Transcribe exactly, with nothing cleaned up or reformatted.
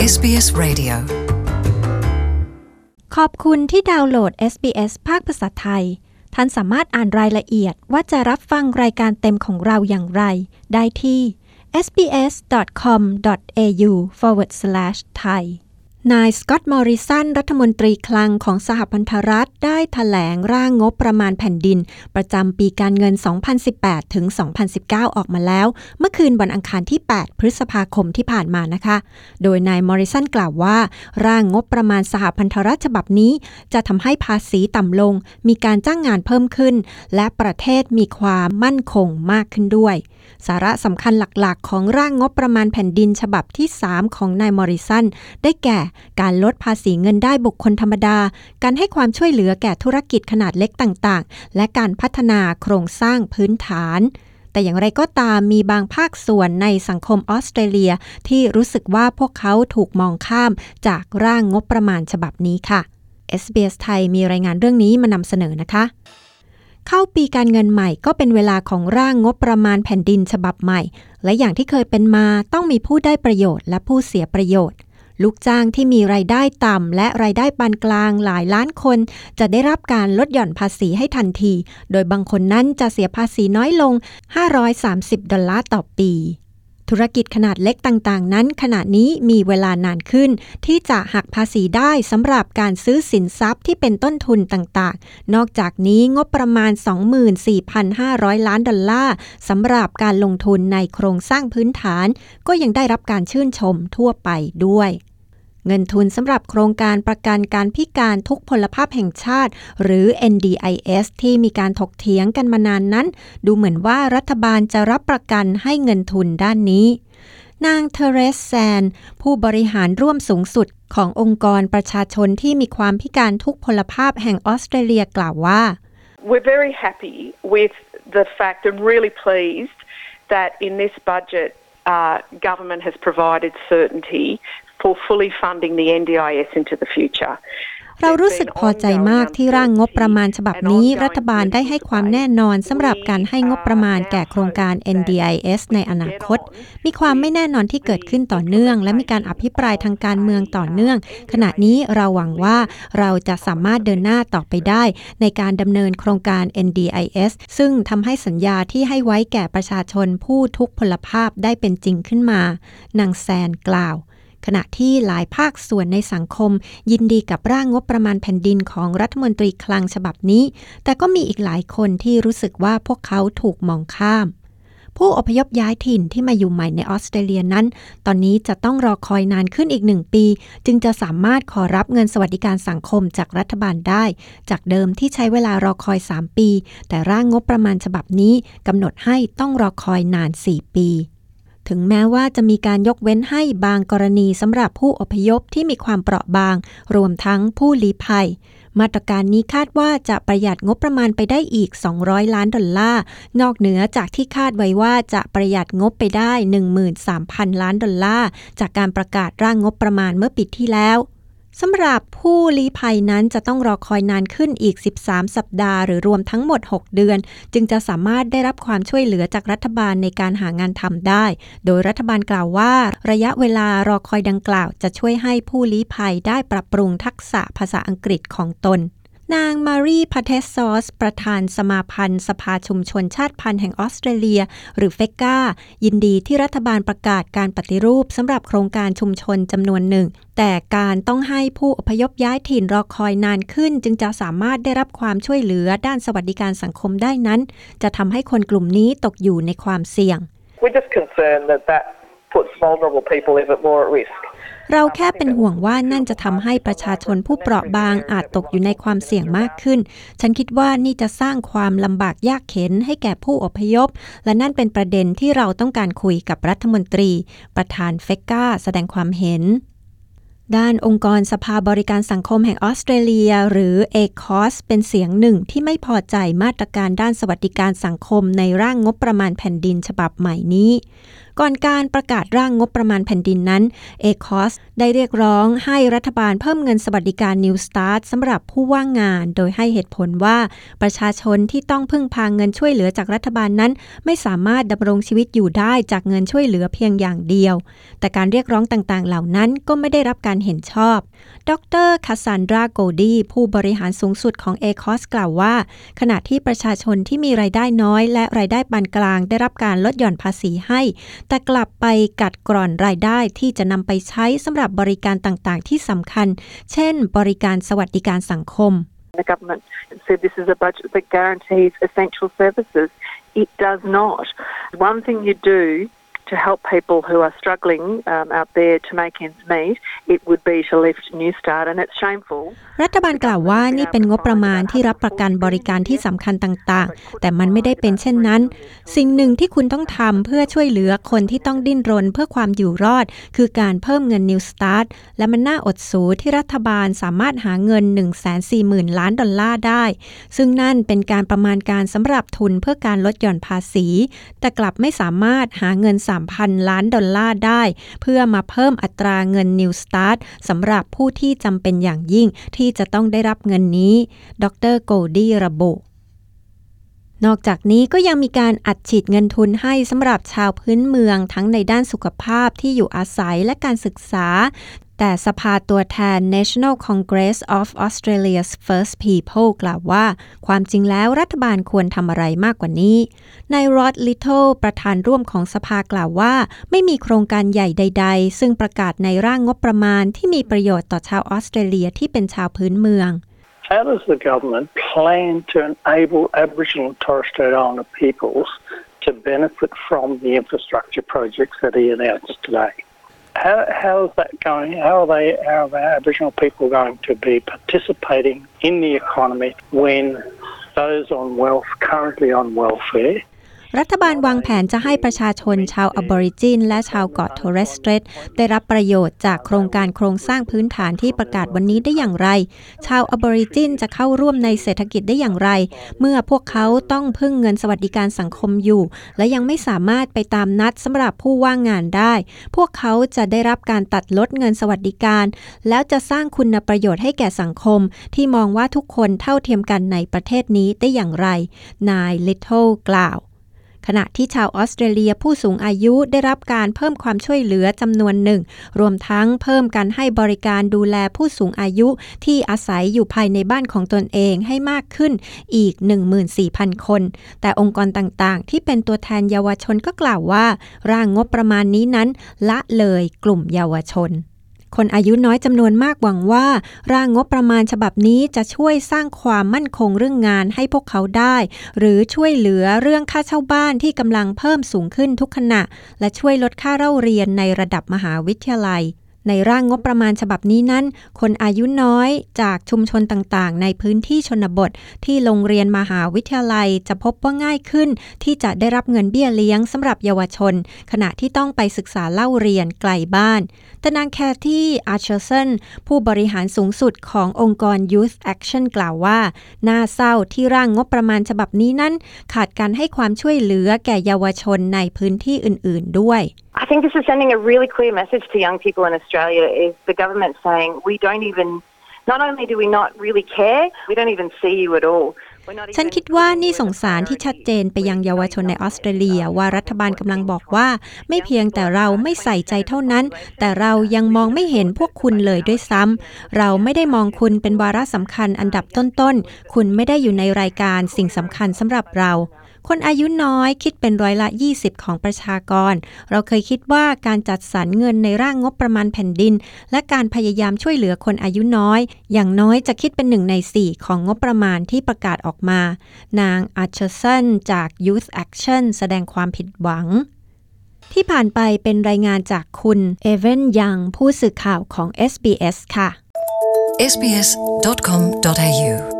เอส บี เอส Radio ขอบคุณที่ดาวน์โหลด เอส บี เอส ภาคภาษาไทยท่านสามารถอ่านรายละเอียดว่าจะรับฟังรายการเต็มของเราอย่างไรได้ที่ เอส บี เอส ดอท คอม ดอท เอ ยู สแลช ไทย นายสก็อตต์ มอริสันรัฐมนตรีคลังของสหพันธรัฐได้แถลงร่างงบประมาณแผ่นดินประจำปีการเงิน สองพันสิบแปด ถึง สองพันสิบเก้า ออกมาแล้วเมื่อคืนวันอังคารที่ แปด พฤษภาคมที่ผ่านมานะคะโดยนายมอริสันกล่าวว่าร่างงบประมาณสหพันธรัฐฉบับนี้จะทำให้ภาษีต่ำลงมีการจ้างงานเพิ่มขึ้นและประเทศมีความมั่นคงมากขึ้นด้วยสาระสำคัญหลักๆของร่างงบประมาณแผ่นดินฉบับที่ สาม ของนายมอริสันได้แก่การลดภาษีเงินได้บุคคลธรรมดาการให้ความช่วยเหลือแก่ธุรกิจขนาดเล็กต่างๆและการพัฒนาโครงสร้างพื้นฐานแต่อย่างไรก็ตามมีบางภาคส่วนในสังคมออสเตรเลียที่รู้สึกว่าพวกเขาถูกมองข้ามจากร่างงบประมาณฉบับนี้ค่ะ เอส บี เอส ไทยมีรายงานเรื่องนี้มานำเสนอนะคะเข้าปีการเงินใหม่ก็เป็นเวลาของร่างงบประมาณแผ่นดินฉบับใหม่และอย่างที่เคยเป็นมาต้องมีผู้ได้ประโยชน์และผู้เสียประโยชน์ลูกจ้างที่มีรายได้ต่ำและรายได้ปานกลางหลายล้านคนจะได้รับการลดหย่อนภาษีให้ทันทีโดยบางคนนั้นจะเสียภาษีน้อยลงห้าร้อยสามสิบดอลลาร์ต่อปีธุรกิจขนาดเล็กต่างๆนั้นขณะนี้มีเวลานานขึ้นที่จะหักภาษีได้สำหรับการซื้อสินทรัพย์ที่เป็นต้นทุนต่างๆนอกจากนี้งบประมาณ สองหมื่นสี่พันห้าร้อย ล้านดอลลาร์สำหรับการลงทุนในโครงสร้างพื้นฐานก็ยังได้รับการชื่นชมทั่วไปด้วยเงินทุนสำหรับโครงการประกันการพิการทุกพลภาพแห่งชาติหรือ เอ็น ดี ไอ เอส ที่มีการถกเถียงกันมานานนั้นดูเหมือนว่ารัฐบาลจะรับประกันให้เงินทุนด้านนี้นางเทเรซแซนผู้บริหารร่วมสูงสุดขององค์กรประชาชนที่มีความพิการทุกพลภาพแห่งออสเตรเลียกล่าวว่า We're very happy with the fact and really pleased that in this budget uh, government has provided certainty for fully funding the เอ็น ดี ไอ เอส into the future เรารู้สึกพอใจมากที่ร่างงบประมาณฉบับนี้รัฐบาลได้ให้ความแน่นอนสำหรับการให้งบประมาณแก่โครงการ เอ็น ดี ไอ เอส ในอนาคตมีความไม่แน่นอนที่เกิดขึ้นต่อเนื่องและมีการอภิปรายทางการเมืองต่อเนื่องขณะนี้เราหวังว่าเราจะสามารถเดินหน้าต่อไปได้ในการดำเนินโครงการ เอ็น ดี ไอ เอส ซึ่งทำให้สัญญาที่ให้ไว้แก่ประชาชนผู้ทุกพลภาพได้เป็นจริงขึ้นมานางแซนกล่าวขณะที่หลายภาคส่วนในสังคมยินดีกับร่างงบประมาณแผ่นดินของรัฐมนตรีคลังฉบับนี้แต่ก็มีอีกหลายคนที่รู้สึกว่าพวกเขาถูกมองข้ามผู้อพยพย้ายถิ่นที่มาอยู่ใหม่ในออสเตรเลียนั้นตอนนี้จะต้องรอคอยนานขึ้นอีกหนึ่งปีจึงจะสามารถขอรับเงินสวัสดิการสังคมจากรัฐบาลได้จากเดิมที่ใช้เวลารอคอยสามปีแต่ร่างงบประมาณฉบับนี้กำหนดให้ต้องรอคอยนานสี่ปีถึงแม้ว่าจะมีการยกเว้นให้บางกรณีสำหรับผู้อพยพที่มีความเปราะบางรวมทั้งผู้ลี้ภัยมาตรการนี้คาดว่าจะประหยัดงบประมาณไปได้อีกสองร้อยล้านดอลลาร์นอกเหนือจากที่คาดไว้ว่าจะประหยัดงบไปได้ หนึ่งหมื่นสามพัน ล้านดอลลาร์จากการประกาศร่างงบประมาณเมื่อปีที่แล้วสำหรับผู้ลี้ภัยนั้นจะต้องรอคอยนานขึ้นอีกสิบสามสัปดาห์หรือรวมทั้งหมดหกเดือนจึงจะสามารถได้รับความช่วยเหลือจากรัฐบาลในการหางานทำได้โดยรัฐบาลกล่าวว่าระยะเวลารอคอยดังกล่าวจะช่วยให้ผู้ลี้ภัยได้ปรับปรุงทักษะภาษาอังกฤษของตนนางมารีพาเทสซอสประธานสมาพันธ์สภาชุมชนชาติพันธุ์แห่งออสเตรเลียหรือเฟกกายินดีที่รัฐบาลประกาศการปฏิรูปสำหรับโครงการชุมชนจำนวนหนึ่งแต่การต้องให้ผู้อพยพย้ายถิ่นรอคอยนานขึ้นจึงจะสามารถได้รับความช่วยเหลือด้านสวัสดิการสังคมได้นั้นจะทำให้คนกลุ่มนี้ตกอยู่ในความเสี่ยง We're just concerned that that puts vulnerable people even more at risk เราแค่เป็นห่วงว่านั่นจะทำให้ประชาชนผู้เปราะบางอาจตกอยู่ในความเสี่ยงมากขึ้นฉันคิดว่านี่จะสร้างความลำบากยากเข็ญให้แก่ผู้อพยพและนั่นเป็นประเด็นที่เราต้องการคุยกับรัฐมนตรีประธานเฟกกาแสดงความเห็นด้านองค์กรสภาบริการสังคมแห่งออสเตรเลียหรือ เอ คอส เป็นเสียงหนึ่งที่ไม่พอใจมาตรการด้านสวัสดิการสังคมในร่างงบประมาณแผ่นดินฉบับใหม่นี้ก่อนการประกาศร่างงบประมาณแผ่นดินนั้น เอ คอส ได้เรียกร้องให้รัฐบาลเพิ่มเงินสวัสดิการ New Start สำหรับผู้ว่างงานโดยให้เหตุผลว่าประชาชนที่ต้องพึ่งพาเงินช่วยเหลือจากรัฐบาลนั้นไม่สามารถดำรงชีวิตอยู่ได้จากเงินช่วยเหลือเพียงอย่างเดียวแต่การเรียกร้องต่างๆเหล่านั้นก็ไม่ได้รับการเห็นชอบดร.คาซันดราโกดีผู้บริหารสูงสุดของ เอ คอส กล่าวว่าขณะที่ประชาชนที่มีรายได้น้อยและรายได้ปานกลางได้รับการลดหย่อนภาษีให้แต่กลับไปกัดกร่อนรายได้ที่จะนำไปใช้สำหรับบริการต่างๆที่สำคัญเช่นบริการสวัสดิการสังคม The government said this is a budget that guarantees essential services. It does not. One thing you do to help people who are struggling um, out there to make ends meet, it would be to lift New Start, and it's shameful. รัฐบาลกล่าวว่านี่เป็นงบประมาณที่รับประกันบริการที่สำคัญต่างๆแต่มันไม่ได้เป็นเช่นนั้นสิ่งหนึ่งที่คุณต้องทำเพื่อช่วยเหลือคนที่ต้องดิ้นรนเพื่อความอยู่รอดคือการเพิ่มเงิน New Start และมันน่าอดสูที่รัฐบาลสามารถหาเงิน หนึ่งแสนสี่หมื่น ล้านดอลลาร์ได้ซึ่งนั่นเป็นการประมาณการสำหรับทุนเพื่อการลดหย่อนภาษีแต่กลับไม่สามารถหาเงิน สามพัน ล้านดอลลาร์ได้เพื่อมาเพิ่มอัตราเงิน New Start สำหรับผู้ที่จำเป็นอย่างยิ่งที่จะต้องได้รับเงินนี้ดร.โกดี้ระบุนอกจากนี้ก็ยังมีการอัดฉีดเงินทุนให้สำหรับชาวพื้นเมืองทั้งในด้านสุขภาพที่อยู่อาศัยและการศึกษาแต่สภาตัวแทน National Congress of Australia's First People กล่าวว่าความจริงแล้วรัฐบาลควรทำอะไรมากกว่านี้นาย Rod Little ประธานร่วมของสภากล่าวว่าไม่มีโครงการใหญ่ใดๆซึ่งประกาศในร่างงบประมาณที่มีประโยชน์ต่อชาวออสเตรเลียที่เป็นชาวพื้นเมือง How does the government plan to enable Aboriginal and Torres Strait Islander peoples to benefit from the infrastructure projects that he announced today? How, how is that going? How are they, how are the Aboriginal people going to be participating in the economy when those on wealth, currently on welfare, รัฐบาลวางแผนจะให้ประชาชนชาวอบอริจินและชาวเกาะโทเรสเตรทได้รับประโยชน์จากโครงการโครงสร้างพื้นฐานที่ประกาศวันนี้ได้อย่างไรชาวอบอริจินจะเข้าร่วมในเศรษฐกิจได้อย่างไรเมื่อพวกเขาต้องพึ่งเงินสวัสดิการสังคมอยู่และยังไม่สามารถไปตามนัดสำหรับผู้ว่างงานได้พวกเขาจะได้รับการตัดลดเงินสวัสดิการแล้วจะสร้างคุณประโยชน์ให้แก่สังคมที่มองว่าทุกคนเท่าเทียมกันในประเทศนี้ได้อย่างไรนาย Little กล่าวขณะที่ชาวออสเตรเลียผู้สูงอายุได้รับการเพิ่มความช่วยเหลือจำนวนหนึ่งรวมทั้งเพิ่มการให้บริการดูแลผู้สูงอายุที่อาศัยอยู่ภายในบ้านของตนเองให้มากขึ้นอีก หนึ่งหมื่นสี่พัน คนแต่องค์กรต่างๆที่เป็นตัวแทนเยาวชนก็กล่าวว่าร่างงบประมาณนี้นั้นละเลยกลุ่มเยาวชนคนอายุน้อยจำนวนมากหวังว่าร่างงบประมาณฉบับนี้จะช่วยสร้างความมั่นคงเรื่องงานให้พวกเขาได้หรือช่วยเหลือเรื่องค่าเช่าบ้านที่กำลังเพิ่มสูงขึ้นทุกขณะและช่วยลดค่าเล่าเรียนในระดับมหาวิทยาลัยในร่างงบประมาณฉบับนี้นั้นคนอายุน้อยจากชุมชนต่างๆในพื้นที่ชนบทที่โรงเรียนมหาวิทยาลัยจะพบว่าง่ายขึ้นที่จะได้รับเงินเบี้ยเลี้ยงสำหรับเยาวชนขณะที่ต้องไปศึกษาเล่าเรียนไกลบ้านแต่นางแคที่อาร์เชอร์สันผู้บริหารสูงสุดขององค์กร Youth Action กล่าวว่าน่าเศร้าที่ร่างงบประมาณฉบับนี้นั้นขาดการให้ความช่วยเหลือแก่เยาวชนในพื้นที่อื่นๆด้วย I think this is sending a really clear message to young people in Australia is the government saying we don't even, not only do we not really care, we don't even see you at all. ฉันคิดว่านี่ส่งสารที่ชัดเจนไปยังเยาวชนในออสเตรเลียว่ารัฐบาลกำลังบอกว่าไม่เพียงแต่เราไม่ใส่ใจเท่านั้นแต่เรายังมองไม่เห็นพวกคุณเลยด้วยซ้ำเราไม่ได้มองคุณเป็นวาระสำคัญอันดับต้นๆคุณไม่ได้อยู่ในรายการสิ่งสำคัญสำหรับเราคนอายุน้อยคิดเป็นร้อยละยี่สิบของประชากรเราเคยคิดว่าการจัดสรรเงินในร่างงบประมาณแผ่นดินและการพยายามช่วยเหลือคนอายุน้อยอย่างน้อยจะคิดเป็นหนึ่งในสี่ของงบประมาณที่ประกาศออกมานางอาร์เชอร์สันจาก Youth Action แสดงความผิดหวังที่ผ่านไปเป็นรายงานจากคุณเอเวนยังผู้สื่อข่าวของ เอส บี เอส ค่ะเอส บี เอส ดอท คอม ดอท เอ ยู